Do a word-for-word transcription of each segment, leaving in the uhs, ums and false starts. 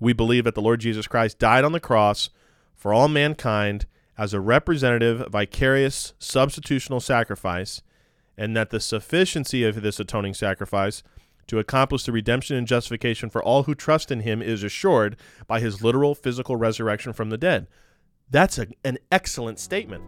We believe that the Lord Jesus Christ died on the cross for all mankind as a representative, vicarious, substitutional sacrifice, and that the sufficiency of this atoning sacrifice to accomplish the redemption and justification for all who trust in him is assured by his literal physical resurrection from the dead. That's a, an excellent statement.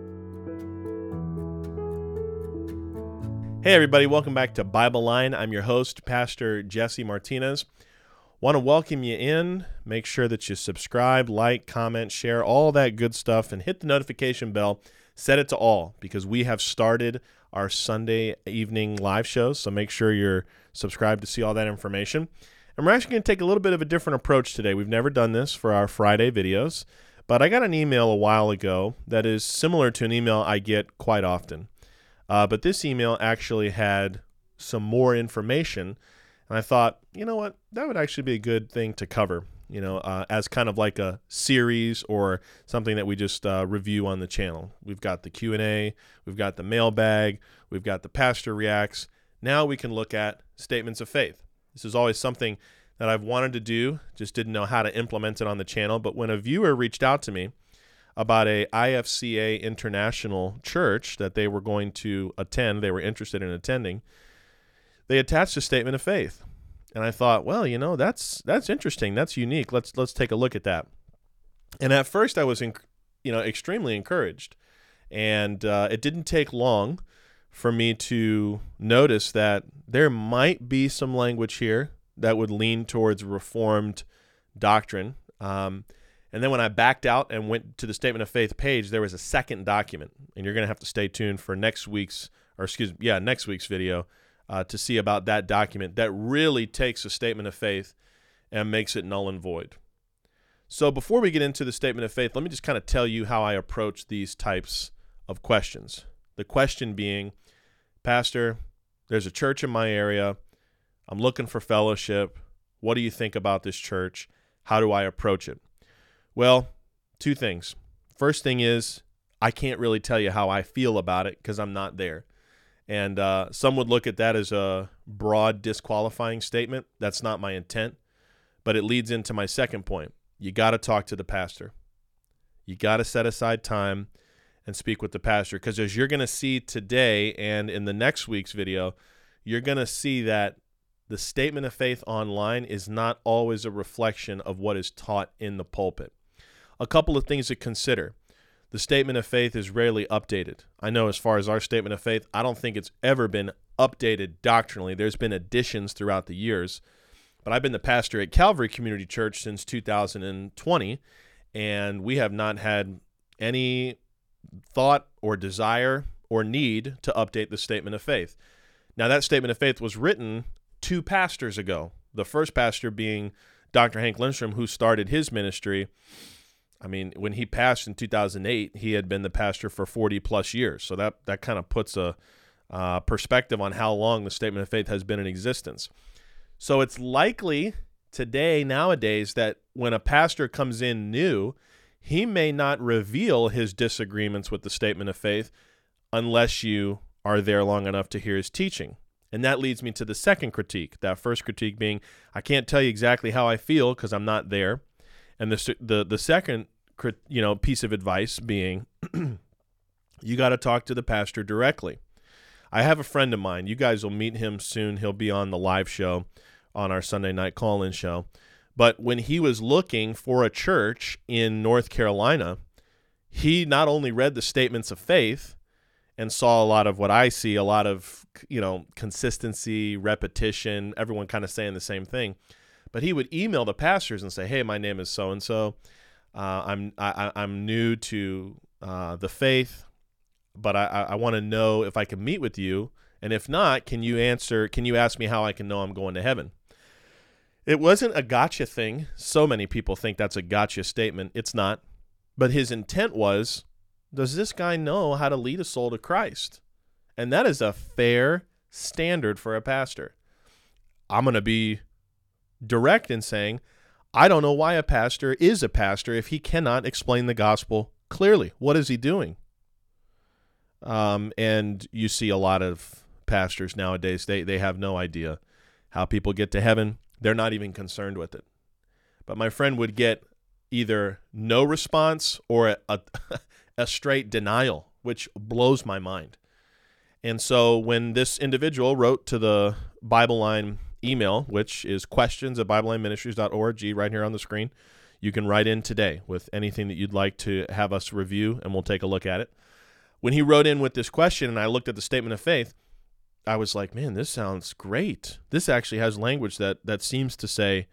Hey everybody, welcome back to Bible Line. I'm your host, Pastor Jesse Martinez. Want to welcome you in. Make sure that you subscribe, like, comment, share, all that good stuff, and hit the notification bell. Set it to all, because we have started our Sunday evening live shows, so make sure you're subscribed to see all that information. And we're actually going to take a little bit of a different approach today. We've never done this for our Friday videos, but I got an email a while ago that is similar to an email I get quite often. Uh, but this email actually had some more information, and I thought, you know what, that would actually be a good thing to cover, you know, uh, as kind of like a series or something that we just uh, review on the channel. We've got the Q and A, we've got the mailbag, we've got the Pastor Reacts. Now we can look at statements of faith. This is always something that I've wanted to do, just didn't know how to implement it on the channel. But when a viewer reached out to me about a I F C A international church that they were going to attend, they were interested in attending, they attached a statement of faith. And I thought, well, you know, that's that's interesting. That's unique. Let's let's take a look at that. And at first I was, in, you know, extremely encouraged. And uh, it didn't take long for me to notice that there might be some language here that would lean towards Reformed doctrine. Um, and then when I backed out and went to the Statement of Faith page, there was a second document. And you're going to have to stay tuned for next week's, or excuse me, yeah, next week's video uh, to see about that document that really takes a statement of faith and makes it null and void. So before we get into the Statement of Faith, let me just kind of tell you how I approach these types of questions. The question being, Pastor, there's a church in my area. I'm looking for fellowship. What do you think about this church? How do I approach it? Well, two things. First thing is, I can't really tell you how I feel about it because I'm not there. And uh, some would look at that as a broad disqualifying statement. That's not my intent. But it leads into my second point. You got to talk to the pastor. You got to set aside time and speak with the pastor, because as you're going to see today and in the next week's video, you're going to see that the statement of faith online is not always a reflection of what is taught in the pulpit. A couple of things to consider. The statement of faith is rarely updated. I know as far as our statement of faith, I don't think it's ever been updated doctrinally. There's been additions throughout the years, but I've been the pastor at Calvary Community Church since two thousand twenty, and we have not had any thought or desire or need to update the statement of faith. Now, that statement of faith was written two pastors ago, the first pastor being Doctor Hank Lindstrom, who started his ministry. I mean, when he passed in two thousand eight, he had been the pastor for forty plus years. So that, that kind of puts a uh, perspective on how long the statement of faith has been in existence. So it's likely today, nowadays, that when a pastor comes in new, he may not reveal his disagreements with the statement of faith unless you are there long enough to hear his teaching. And that leads me to the second critique. That first critique being, I can't tell you exactly how I feel because I'm not there. And the the the second you know piece of advice being, you got to talk to the pastor directly. I have a friend of mine. You guys will meet him soon. He'll be on the live show on our Sunday night call-in show. But when he was looking for a church in North Carolina, he not only read the statements of faith and saw a lot of what I see, a lot of, you know, consistency, repetition, everyone kind of saying the same thing, but he would email the pastors and say, hey, my name is so-and-so. Uh, I'm I, I'm new to uh, the faith, but I, I want to know if I can meet with you. And if not, can you answer, can you ask me how I can know I'm going to heaven? It wasn't a gotcha thing. So many people think that's a gotcha statement. It's not. But his intent was, does this guy know how to lead a soul to Christ? And that is a fair standard for a pastor. I'm going to be direct in saying, I don't know why a pastor is a pastor if he cannot explain the gospel clearly. What is he doing? Um, and you see a lot of pastors nowadays, they, they have no idea how people get to heaven. They're not even concerned with it. But my friend would get either no response or a, a, a straight denial, which blows my mind. And so when this individual wrote to the Bible Line email, which is questions at bible line ministries dot org, right here on the screen, you can write in today with anything that you'd like to have us review, and we'll take a look at it. When he wrote in with this question and I looked at the statement of faith, I was like, man, this sounds great. This actually has language that that seems to say,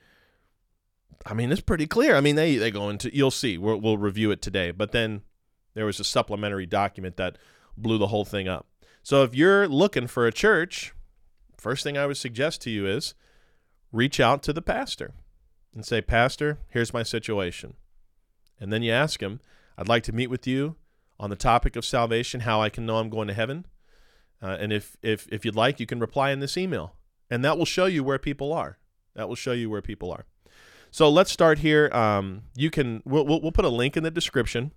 I mean, it's pretty clear. I mean, they, they go into, you'll see, we'll, we'll review it today. But then there was a supplementary document that blew the whole thing up. So if you're looking for a church, first thing I would suggest to you is reach out to the pastor and say, Pastor, here's my situation. And then you ask him, I'd like to meet with you on the topic of salvation, how I can know I'm going to heaven. Uh, and if, if, if you'd like, you can reply in this email. And that will show you where people are. That will show you where people are. So let's start here. Um, you can we'll, we'll we'll put a link in the description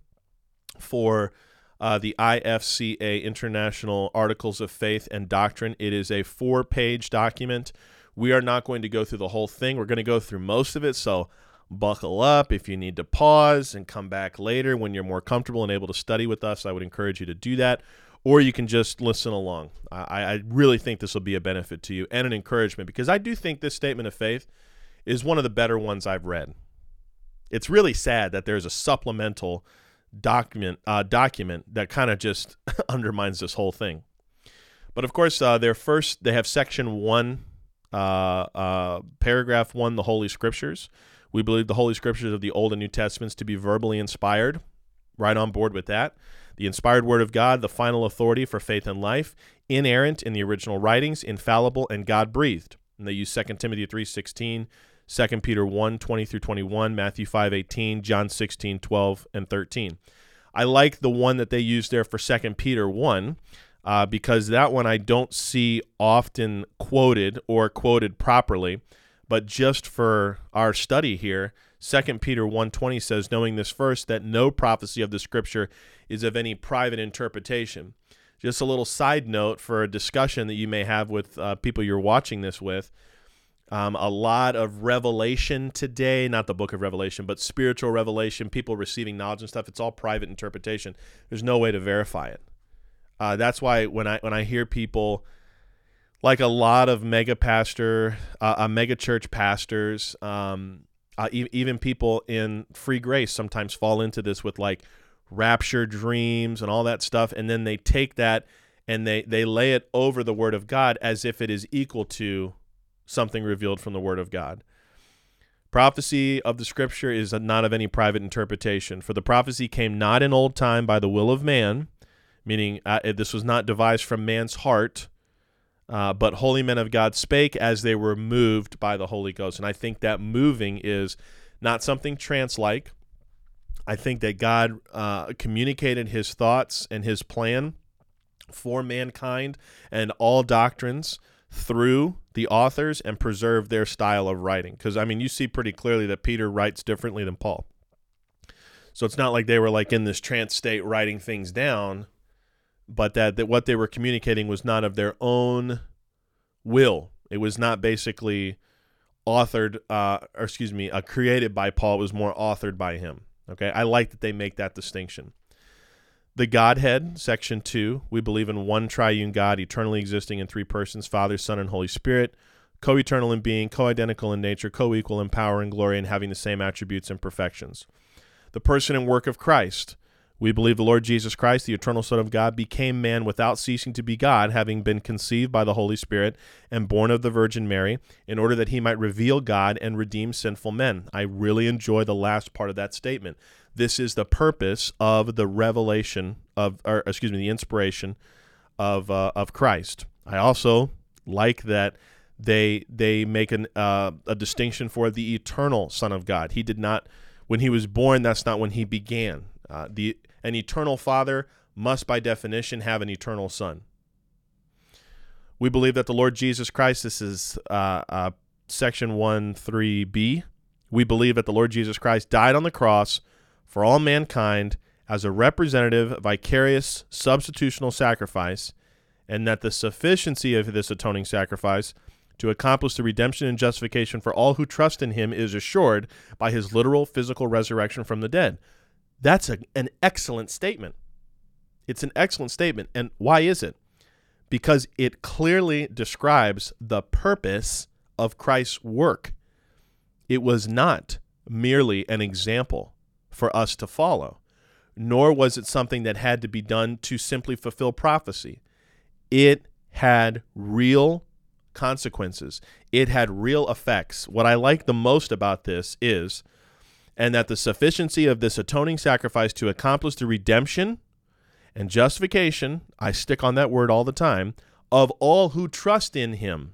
for uh, the I F C A International Articles of Faith and Doctrine. It is a four-page document. We are not going to go through the whole thing. We're going to go through most of it. So buckle up. If you need to pause and come back later when you're more comfortable and able to study with us, I would encourage you to do that. Or you can just listen along. I, I really think this will be a benefit to you and an encouragement, because I do think this statement of faith is one of the better ones I've read. It's really sad that there's a supplemental document uh, document that kind of just undermines this whole thing. But of course, uh, they're first, they have section one, uh, uh, paragraph one, the Holy Scriptures. We believe the Holy Scriptures of the Old and New Testaments to be verbally inspired. Right on board with that. The inspired Word of God, the final authority for faith and life, inerrant in the original writings, infallible, and God-breathed. And they use Second Timothy three sixteen, Second Peter one twenty through twenty-one, Matthew five eighteen, John sixteen twelve, and thirteen. I like the one that they use there for Second Peter one uh, because that one I don't see often quoted or quoted properly. But just for our study here, Second Peter one twenty says, knowing this first, that no prophecy of the Scripture is of any private interpretation. Just a little side note for a discussion that you may have with uh, people you're watching this with. Um, a lot of revelation today, not the book of Revelation, but spiritual revelation, people receiving knowledge and stuff, it's all private interpretation. There's no way to verify it. Uh, that's why when I when I hear people, like a lot of mega pastor, uh, uh, mega church pastors, um, uh, e- even people in free grace sometimes fall into this with like rapture dreams and all that stuff, and then they take that and they they lay it over the Word of God as if it is equal to something revealed from the Word of God. Prophecy of the Scripture is not of any private interpretation, for the prophecy came not in old time by the will of man, meaning uh, this was not devised from man's heart, uh, but holy men of God spake as they were moved by the Holy Ghost. And I think that moving is not something trance-like. I think that God uh, communicated his thoughts and his plan for mankind and all doctrines through the authors and preserved their style of writing. Because, I mean, you see pretty clearly that Peter writes differently than Paul. So it's not like they were like in this trance state writing things down, but that, that what they were communicating was not of their own will. It was not basically authored, uh, or excuse me, uh, created by Paul. It was more authored by him. Okay, I like that they make that distinction. The Godhead, section two, we believe in one triune God, eternally existing in three persons, Father, Son, and Holy Spirit, co-eternal in being, co-identical in nature, co-equal in power and glory, and having the same attributes and perfections. The person and work of Christ, we believe the Lord Jesus Christ, the eternal Son of God, became man without ceasing to be God, having been conceived by the Holy Spirit and born of the Virgin Mary, in order that he might reveal God and redeem sinful men. I really enjoy the last part of that statement. This is the purpose of the revelation of, or excuse me, the inspiration of uh, of Christ. I also like that they they make an uh, a distinction for the eternal Son of God. He did not, when he was born, that's not when he began. Uh, the an eternal Father must, by definition, have an eternal Son. We believe that the Lord Jesus Christ, this is uh, uh, section one three b, we believe that the Lord Jesus Christ died on the cross for all mankind as a representative, vicarious, substitutional sacrifice, and that the sufficiency of this atoning sacrifice to accomplish the redemption and justification for all who trust in him is assured by his literal physical resurrection from the dead. That's a, an excellent statement. It's an excellent statement. And why is it? Because it clearly describes the purpose of Christ's work. It was not merely an example for us to follow, nor was it something that had to be done to simply fulfill prophecy. It had real consequences. It had real effects. What I like the most about this is, and that the sufficiency of this atoning sacrifice to accomplish the redemption and justification, I stick on that word all the time, of all who trust in him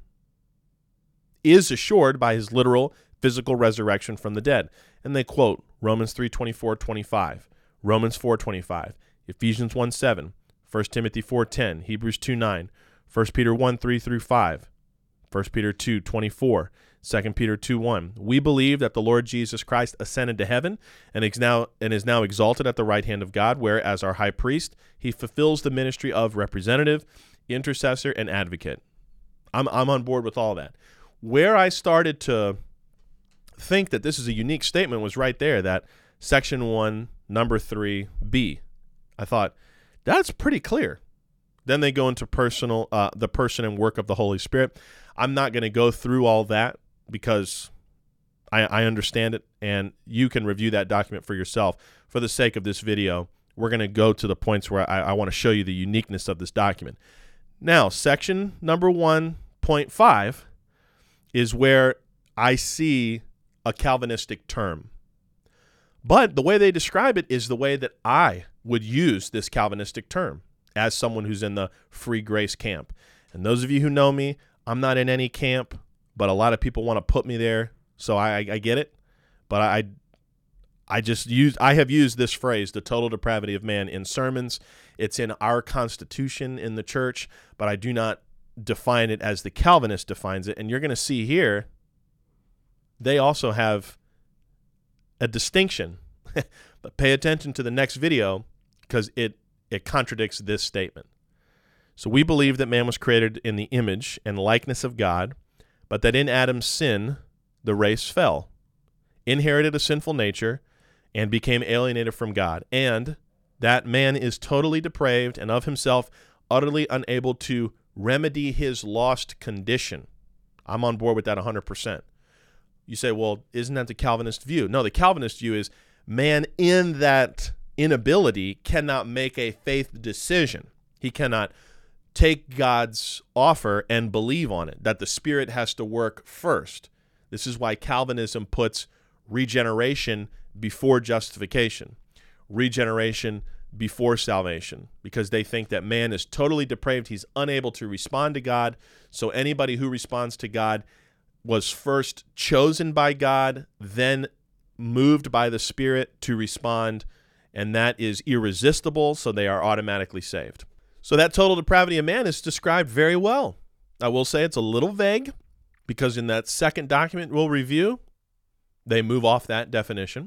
is assured by his literal physical resurrection from the dead. And they quote Romans three twenty-four, twenty-five, Romans four twenty-five, Ephesians one seven, First Timothy four ten, Hebrews two nine, First Peter one three through five, First Peter two twenty-four, Second Peter two one. We believe that the Lord Jesus Christ ascended to heaven and is now and is now exalted at the right hand of God, where as our high priest, he fulfills the ministry of representative, intercessor, and advocate. I'm I'm on board with all that. Where I started to think that this is a unique statement was right there, that section one, number three, B. I thought, that's pretty clear. Then they go into personal, uh, the person and work of the Holy Spirit. I'm not going to go through all that because I, I understand it, and you can review that document for yourself. For the sake of this video, we're going to go to the points where I, I want to show you the uniqueness of this document. Now, section number one point five is where I see a Calvinistic term. But the way they describe it is the way that I would use this Calvinistic term as someone who's in the free grace camp. And those of you who know me, I'm not in any camp, but a lot of people want to put me there, so I, I get it. But I, I just use I have used this phrase, the total depravity of man, in sermons. It's in our constitution in the church, but I do not define it as the Calvinist defines it. And you're going to see here, they also have a distinction. But pay attention to the next video because it, it contradicts this statement. So we believe that man was created in the image and likeness of God, but that in Adam's sin, the race fell, inherited a sinful nature, and became alienated from God, and that man is totally depraved and of himself utterly unable to remedy his lost condition. I'm on board with that one hundred percent. You say, well, isn't that the Calvinist view? No, the Calvinist view is man in that inability cannot make a faith decision. He cannot take God's offer and believe on it, that the Spirit has to work first. This is why Calvinism puts regeneration before justification, regeneration before salvation, because they think that man is totally depraved. He's unable to respond to God. So anybody who responds to God was first chosen by God, then moved by the Spirit to respond, and that is irresistible, so they are automatically saved. So that total depravity of man is described very well. I will say it's a little vague because in that second document we'll review, they move off that definition.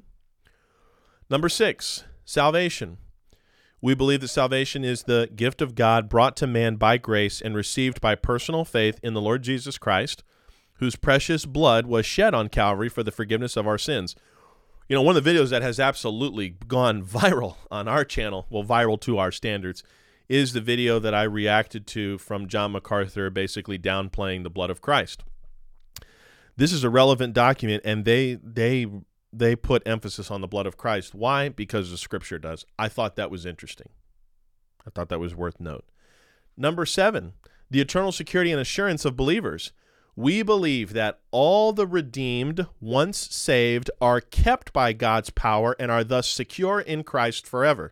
Number six, salvation. We believe that salvation is the gift of God brought to man by grace and received by personal faith in the Lord Jesus Christ, whose precious blood was shed on Calvary for the forgiveness of our sins. You know, one of the videos that has absolutely gone viral on our channel, well, viral to our standards, is the video that I reacted to from John MacArthur basically downplaying the blood of Christ. This is a relevant document, and they they they put emphasis on the blood of Christ. Why? Because the Scripture does. I thought that was interesting. I thought that was worth note. Number seven, the eternal security and assurance of believers. We believe that all the redeemed, once saved, are kept by God's power and are thus secure in Christ forever.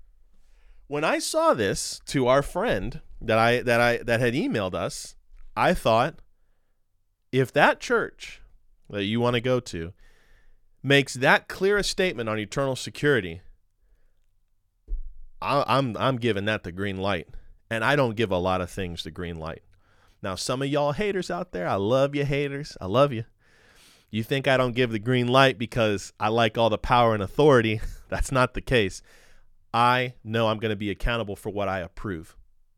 When I saw this to our friend that I that I that had emailed us, I thought, if that church that you want to go to makes that clear a statement on eternal security, I, I'm I'm giving that the green light. And I don't give a lot of things the green light. Now, some of y'all haters out there, I love you haters. I love you. You think I don't give the green light because I like all the power and authority. That's not the case. I know I'm going to be accountable for what I approve.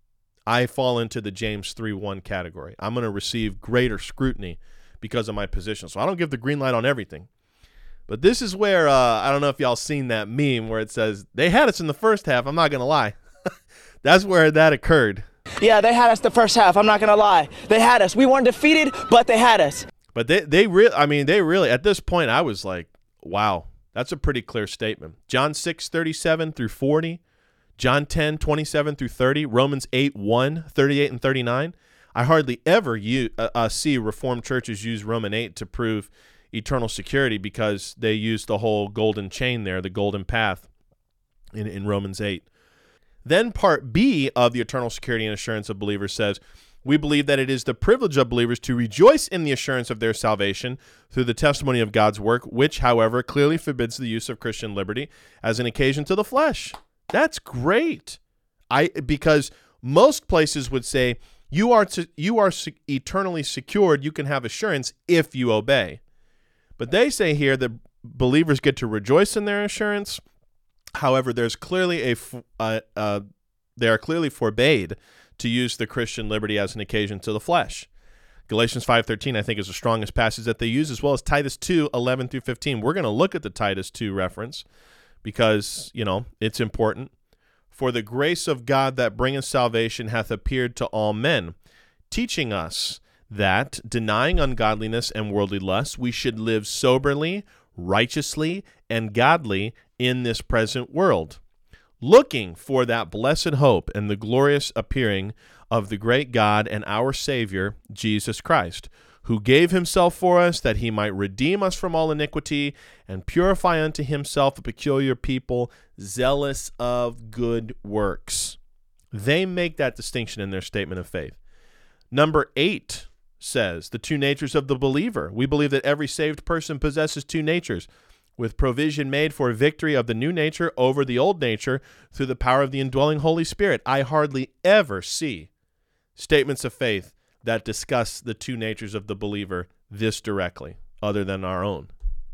I fall into the James three one category. I'm going to receive greater scrutiny because of my position. So I don't give the green light on everything. But this is where, uh, I don't know if y'all seen that meme where it says, they had us in the first half, I'm not going to lie. That's where that occurred. Yeah, they had us the first half, I'm not going to lie. They had us. We weren't defeated, but they had us. But they, they really, I mean, they really, at this point, I was like, wow, that's a pretty clear statement. John six thirty-seven through forty, John ten twenty-seven through thirty, Romans eight one, thirty-eight and thirty-nine. I hardly ever use, uh, uh, see Reformed churches use Romans eight to prove eternal security because they use the whole golden chain there, the golden path in, in Romans eight. Then part B of the eternal security and assurance of believers says, we believe that it is the privilege of believers to rejoice in the assurance of their salvation through the testimony of God's work, which, however, clearly forbids the use of Christian liberty as an occasion to the flesh. That's great. I because most places would say you are to, you are se- eternally secured. You can have assurance if you obey. But they say here that believers get to rejoice in their assurance. However, there's clearly a uh, uh, they are clearly forbade to use the Christian liberty as an occasion to the flesh. Galatians five thirteen, I think, is the strongest passage that they use, as well as Titus two eleven through fifteen. We're going to look at the Titus two reference because, you know, it's important. For the grace of God that bringeth salvation hath appeared to all men, teaching us that, denying ungodliness and worldly lusts, we should live soberly, righteously, and godly in this present world, looking for that blessed hope and the glorious appearing of the great God and our Savior, Jesus Christ, who gave himself for us that he might redeem us from all iniquity and purify unto himself a peculiar people, zealous of good works. They make that distinction in their statement of faith. Number eight says the two natures of the believer. We believe that every saved person possesses two natures, with provision made for victory of the new nature over the old nature through the power of the indwelling Holy Spirit. I hardly ever see statements of faith that discuss the two natures of the believer this directly, other than our own.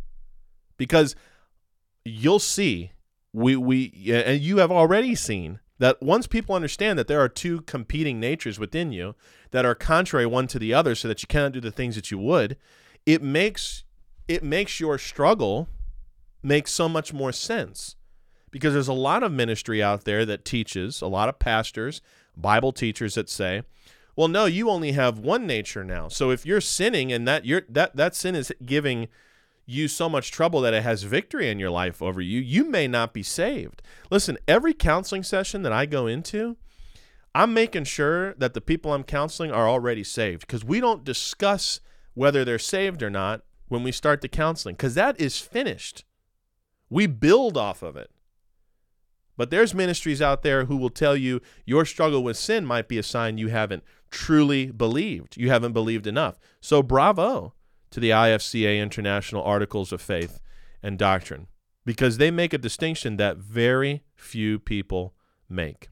Because you'll see, we we and you have already seen, that once people understand that there are two competing natures within you that are contrary one to the other so that you cannot do the things that you would, it makes it makes your struggle make so much more sense. Because there's a lot of ministry out there that teaches, a lot of pastors, Bible teachers that say, well, no, you only have one nature now. So if you're sinning and that you're that that sin is giving you so much trouble that it has victory in your life over you, you may not be saved. Listen, every counseling session that I go into, I'm making sure that the people I'm counseling are already saved, because we don't discuss whether they're saved or not when we start the counseling, because that is finished. We build off of it. But there's ministries out there who will tell you your struggle with sin might be a sign you haven't truly believed. You haven't believed enough. So bravo to the I F C A International Articles of Faith and Doctrine, because they make a distinction that very few people make.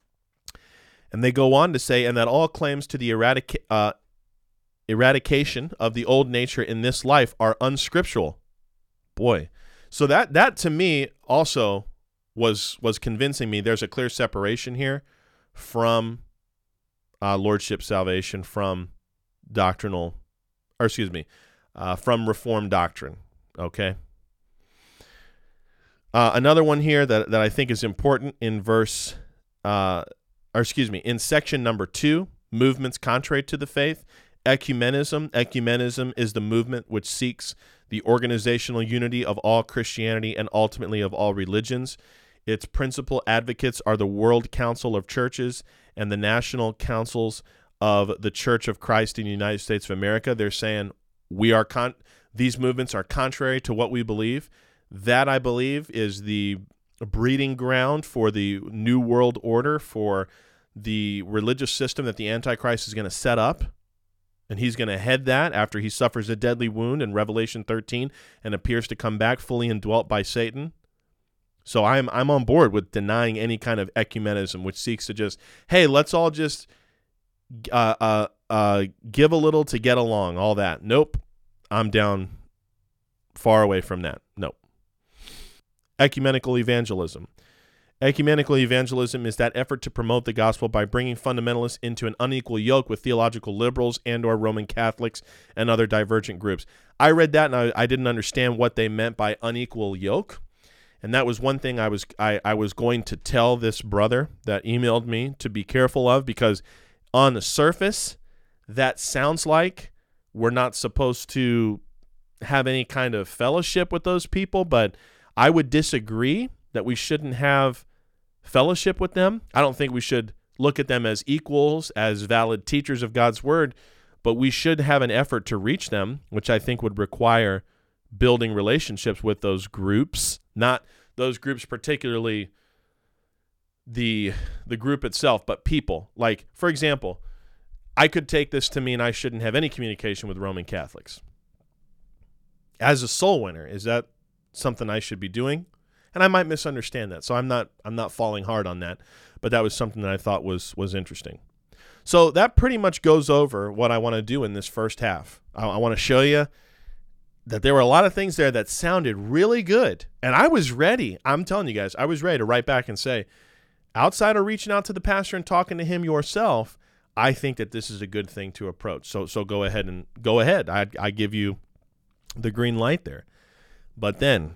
And they go on to say, and that all claims to the eradica- uh, eradication of the old nature in this life are unscriptural. Boy. So that that to me also was was convincing me there's a clear separation here from uh, lordship salvation, from doctrinal, or excuse me, uh, from Reformed doctrine. Okay. Uh, another one here that that I think is important in verse, uh, or excuse me, in section number two, movements contrary to the faith. Ecumenism. Ecumenism is the movement which seeks the organizational unity of all Christianity and ultimately of all religions. Its principal advocates are the World Council of Churches and the National Councils of the Church of Christ in the United States of America. They're saying we are con- these movements are contrary to what we believe. That, I believe, is the breeding ground for the New World Order, for the religious system that the Antichrist is going to set up. And he's going to head that after he suffers a deadly wound in Revelation thirteen and appears to come back fully indwelt by Satan. So I'm I'm on board with denying any kind of ecumenism, which seeks to just, hey, let's all just uh, uh, uh, give a little to get along, all that. Nope. I'm down far away from that. Nope. Ecumenical evangelism. Ecumenical evangelism is that effort to promote the gospel by bringing fundamentalists into an unequal yoke with theological liberals and or Roman Catholics and other divergent groups. I read that and I, I didn't understand what they meant by unequal yoke. And that was one thing I was I, I was going to tell this brother that emailed me to be careful of, because on the surface, that sounds like we're not supposed to have any kind of fellowship with those people, but I would disagree that we shouldn't have fellowship with them. I don't think we should look at them as equals, as valid teachers of God's word, but we should have an effort to reach them, which I think would require building relationships with those groups, not those groups particularly the the group itself, but people. Like, for example, I could take this to mean I shouldn't have any communication with Roman Catholics. As a soul winner, is that something I should be doing? And I might misunderstand that, so I'm not I'm not falling hard on that, but that was something that I thought was was interesting. So that pretty much goes over what I want to do in this first half. I, I want to show you that there were a lot of things there that sounded really good, and I was ready. I'm telling you guys, I was ready to write back and say, outside of reaching out to the pastor and talking to him yourself, I think that this is a good thing to approach. So so go ahead and go ahead. I I give you the green light there. But then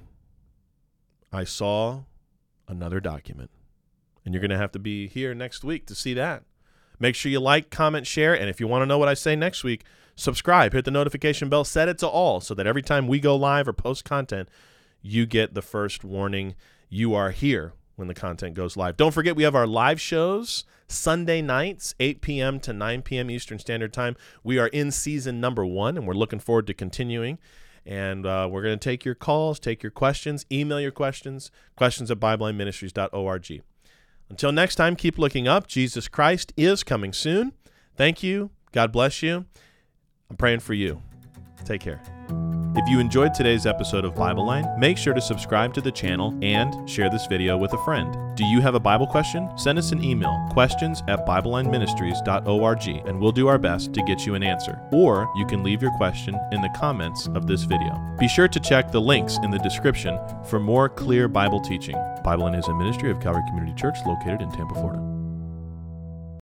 I saw another document, and you're going to have to be here next week to see that. Make sure you like, comment, share, and if you want to know what I say next week, subscribe, hit the notification bell, set it to all so that every time we go live or post content, you get the first warning. You are here when the content goes live. Don't forget, we have our live shows Sunday nights, eight p.m. to nine p.m. Eastern Standard Time. We are in season number one, and we're looking forward to continuing. And uh, we're going to take your calls, take your questions, email your questions, questions at bible line ministries dot org. Until next time, keep looking up. Jesus Christ is coming soon. Thank you. God bless you. I'm praying for you. Take care. If you enjoyed today's episode of Bible Line, make sure to subscribe to the channel and share this video with a friend. Do you have a Bible question? Send us an email, questions at bible line ministries dot org, and we'll do our best to get you an answer. Or you can leave your question in the comments of this video. Be sure to check the links in the description for more clear Bible teaching. Bible Line is a ministry of Calvary Community Church located in Tampa, Florida.